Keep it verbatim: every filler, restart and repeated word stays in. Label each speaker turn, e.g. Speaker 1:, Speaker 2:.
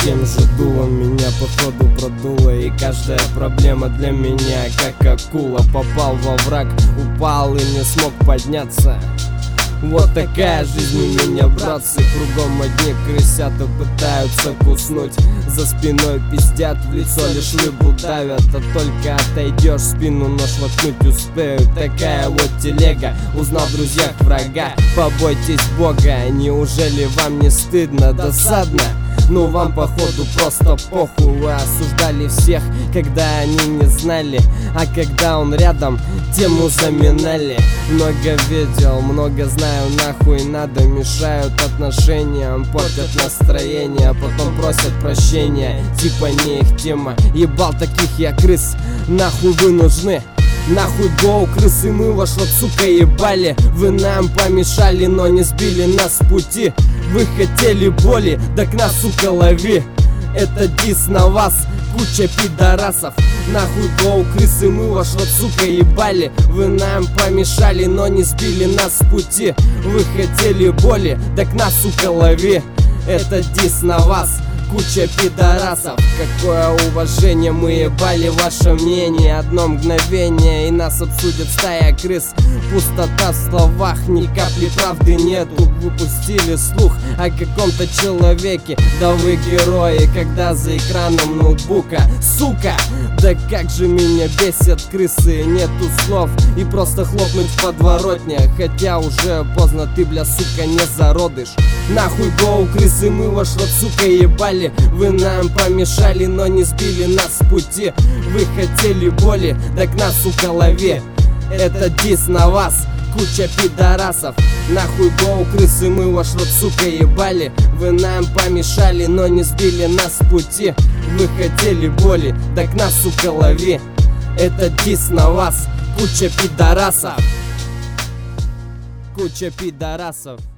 Speaker 1: тем же дулом меня походу продуло, и каждая проблема для меня как акула. Попал во враг, упал и не смог подняться. Вот такая жизнь у меня, братцы. Кругом одни крысят и пытаются куснуть. За спиной пиздят, в лицо лишь рыбу давят. А только отойдешь, спину нож воткнуть успеют. Такая вот телега, узнал в друзьях врага. Побойтесь Бога, неужели вам не стыдно, досадно? Ну вам походу просто похуй. Вы осуждали всех, когда они не знали, а когда он рядом, тему заминали. Много видел, много знаю, нахуй надо. Мешают отношениям, портят настроение, а потом просят прощения, типа не их тема. Ебал таких я крыс, нахуй вы нужны. Нахуй гоу, крысы, мы ваш рот, сука, ебали. Вы нам помешали, но не сбили нас с пути. Вы хотели боли, так нас, сука, лови. Это дис на вас, куча пидорасов. Нахуй гоу, крысы, мы ваш рот, сука, ебали. Вы нам помешали, но не сбили нас с пути. Вы хотели боли, так нас, сука, лови. Это дис на вас, куча пидорасов. Какое уважение, мы ебали ваше мнение. Одно мгновение и нас обсудят стая крыс. Пустота в словах, ни капли правды нету. Выпустили слух о каком-то человеке. Да вы герои, когда за экраном ноутбука. Сука, да как же меня бесят крысы. Нету слов и просто хлопнуть в подворотне. Хотя уже поздно, ты, бля, сука, не зародыш. Нахуй гоу, крысы, мы ваш рот, сука, ебали. Вы нам помешали, но не сбили нас с пути. Вы хотели боли, так нас, сука, лови. Это дис на вас, куча пидорасов. Нахуй гоу, крысы, мы ваш рот, сука, ебали. Вы нам помешали, но не сбили нас с пути. Вы хотели боли, так нас, сука, лови. Это дис на вас, куча пидорасов. Куча пидорасов.